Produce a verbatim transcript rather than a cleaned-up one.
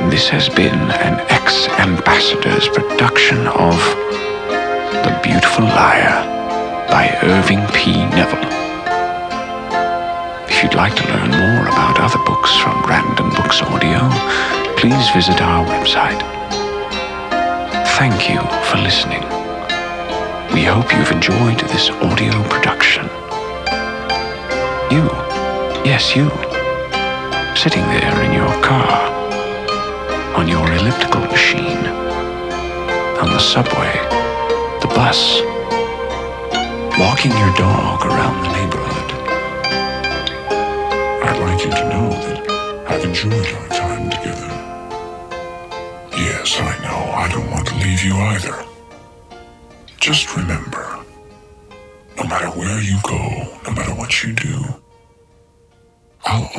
This has been an ex-ambassador's production of The Beautiful Liar by Irving P. Neville. If you'd like to learn more about other books from Random Books Audio, please visit our website. Thank you for listening. We hope you've enjoyed this audio production. You, yes you, sitting there in your car, on your elliptical machine, on the subway, the bus, walking your dog around the neighborhood. I'd like you to know that I've enjoyed our time together. Yes, I know, I don't want to leave you either. Just remember, no matter where you go, no matter what you do, I'll